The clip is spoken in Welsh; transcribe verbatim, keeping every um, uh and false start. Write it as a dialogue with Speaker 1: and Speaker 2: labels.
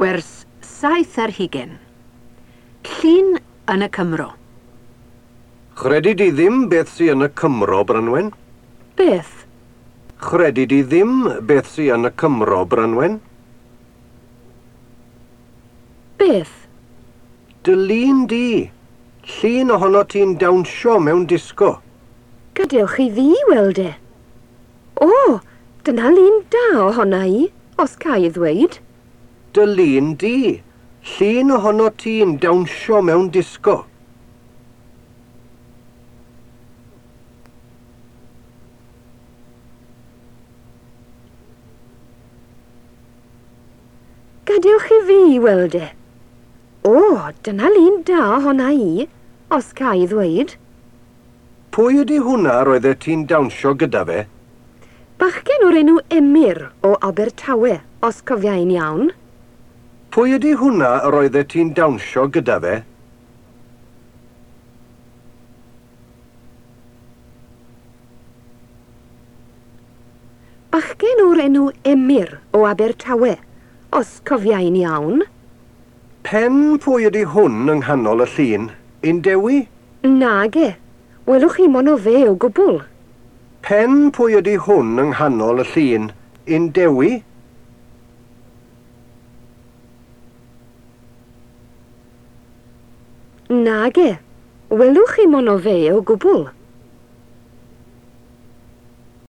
Speaker 1: Gwers saith ar hugen. Llun yn y Cymro.
Speaker 2: Chredu di ddim beth sy yn y Cymro, Branwen?
Speaker 1: Beth?
Speaker 2: Chredu di ddim beth sy yn y Cymro, Branwen?
Speaker 1: Beth?
Speaker 2: Dy lun di. Llun ohono ti'n dawnsio mewn disgo.
Speaker 1: Gadewch i fi weld e. O, dyna lun da ohona i, os ca i ddweud.
Speaker 2: Dy lun di. Llun ohono ti'n dawnsio mewn disgo.
Speaker 1: Gadewch i fi weld e. O, dyna lun da ohona i, os ca i ddweud.
Speaker 2: Pwy ydy hwnna roedd e ti'n dawnsio gyda fe?
Speaker 1: Bachgen o'r enw Emyr o Abertawe, os cofiai'n iawn.
Speaker 2: Pwy ydy hwnna roedd e ti'n dawnsio gyda fe?
Speaker 1: Bachgen o'r enw Emyr o Abertawe, os cofiai'n iawn.
Speaker 2: Pen pwy ydy hwn yng nghanol y llun? Un dewi?
Speaker 1: Nage, welwch chi mon o fe o gwbl.
Speaker 2: Pen pwy ydy hwn yng nghanol y llun? Un dewi?
Speaker 1: Nage, welwch chi mon o fe o gwbl.